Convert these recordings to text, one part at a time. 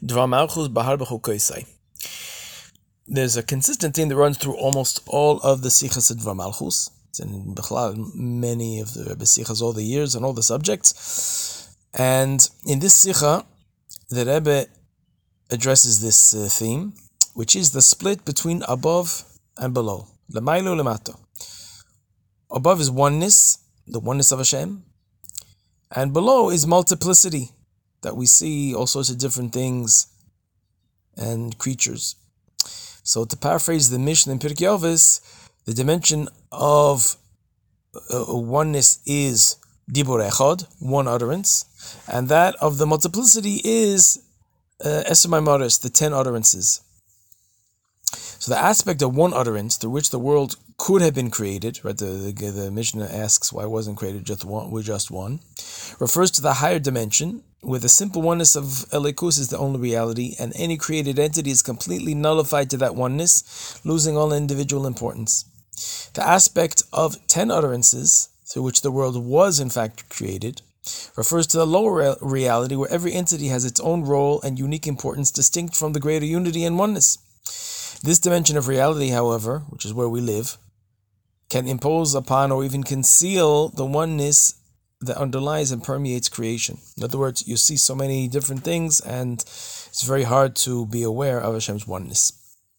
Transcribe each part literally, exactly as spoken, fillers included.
Dvar Malchus Bahar B'Chukoisai. There's a consistent theme that runs through almost all of the Sichas of Dvar Malchus. It's in Bechlal, many of the Rebbe Sichas all the years and all the subjects. And in this Sicha, the Rebbe addresses this uh, theme, which is the split between above and below. L'maylo l'mato. Above is oneness, the oneness of Hashem, and below is multiplicity, that we see all sorts of different things and creatures. So to paraphrase the Mishnah in Pirkei Avos, the dimension of uh, oneness is dibur echad, one utterance, and that of the multiplicity is uh, eser maimaros, the ten utterances. So the aspect of one utterance through which the world could have been created, right? The, the, the Mishnah asks why it wasn't created just one, with just one, refers to the higher dimension, where the simple oneness of Elikus is the only reality, and any created entity is completely nullified to that oneness, losing all individual importance. The aspect of ten utterances, through which the world was in fact created, refers to the lower reality, where every entity has its own role and unique importance distinct from the greater unity and oneness. This dimension of reality, however, which is where we live, can impose upon or even conceal the oneness that underlies and permeates creation. In other words, you see so many different things, and it's very hard to be aware of Hashem's oneness.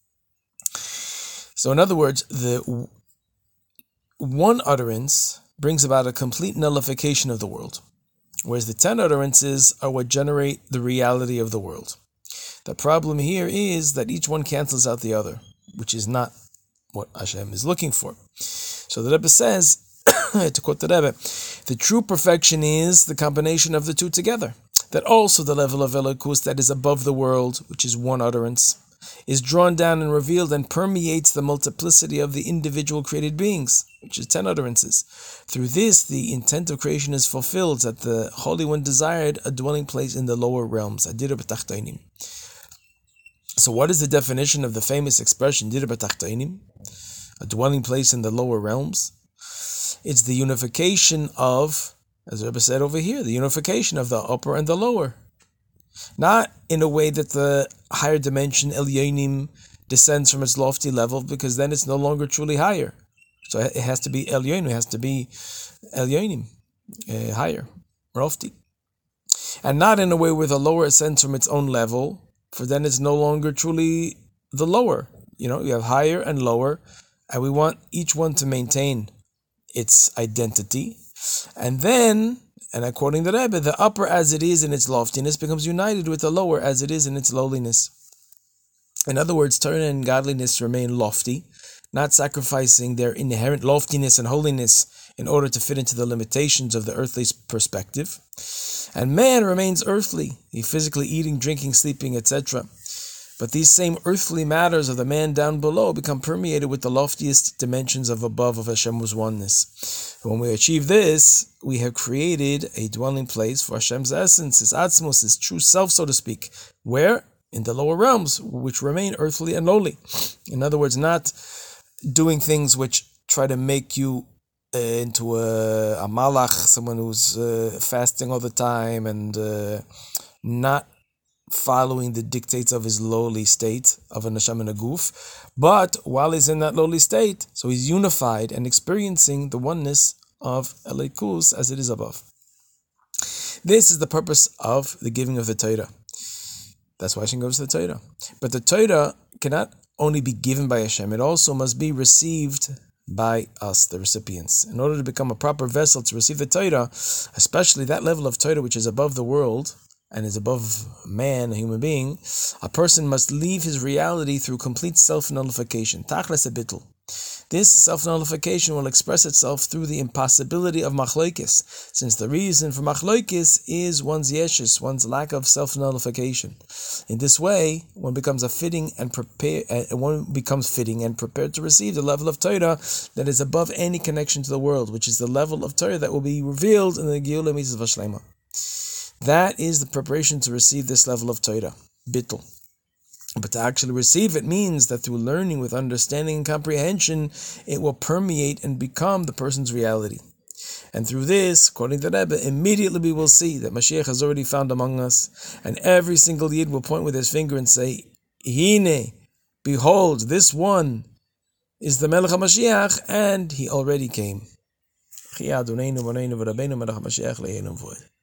So in other words, the one utterance brings about a complete nullification of the world, whereas the ten utterances are what generate the reality of the world. The problem here is that each one cancels out the other, which is not what Hashem is looking for. So the Rebbe says, to quote the Rebbe, the true perfection is the combination of the two together. That also the level of Elokus that is above the world, which is one utterance, is drawn down and revealed and permeates the multiplicity of the individual created beings, which is ten utterances. Through this, the intent of creation is fulfilled, that the Holy One desired a dwelling place in the lower realms. Adira b'tachtainim. So what is the definition of the famous expression, Dir b'tachtainim, a dwelling place in the lower realms? It's the unification of, as the Rebbe said over here, the unification of the upper and the lower. Not in a way that the higher dimension, Elyonim, descends from its lofty level, because then it's no longer truly higher. So it has to be Elyonim, it has to be Elyonim, uh, higher, lofty. And not in a way where the lower ascends from its own level, for then it's no longer truly the lower. You know, you have higher and lower, and we want each one to maintain its identity. And then, and according to the Rebbe, the upper as it is in its loftiness becomes united with the lower as it is in its lowliness. In other words, Torah and godliness remain lofty, not sacrificing their inherent loftiness and holiness in order to fit into the limitations of the earthly perspective. And man remains earthly, he physically eating, drinking, sleeping, et cetera. But these same earthly matters of the man down below become permeated with the loftiest dimensions of above of Hashem's oneness. When we achieve this, we have created a dwelling place for Hashem's essence, His atzmos, His true self, so to speak. Where? In the lower realms, which remain earthly and lowly. In other words, not doing things which try to make you uh, into a, a malach, someone who's uh, fasting all the time and uh, not following the dictates of his lowly state of a neshama and a guf, but while he's in that lowly state, so he's unified and experiencing the oneness of Elikus as it is above. This is the purpose of the giving of the Torah. That's why Hashem gives the Torah. But the Torah cannot only be given by Hashem, it also must be received by us, the recipients. In order to become a proper vessel to receive the Torah, especially that level of Torah which is above the world, and is above man, a human being, a person must leave his reality through complete self-nullification. Tachlis ebitul. This self-nullification will express itself through the impossibility of machlokes, since the reason for machlokes is one's yeshus, one's lack of self-nullification. In this way, one becomes a fitting and prepare, uh, one becomes fitting and prepared to receive the level of Torah that is above any connection to the world, which is the level of Torah that will be revealed in the Geula Mitzvah Shlema. That is the preparation to receive this level of Torah, bittul. But to actually receive it means that through learning with understanding and comprehension, it will permeate and become the person's reality. And through this, according to the Rebbe, immediately we will see that Mashiach has already found among us, and every single Yid will point with his finger and say, Hine, behold, this one is the Melech HaMashiach, and he already came.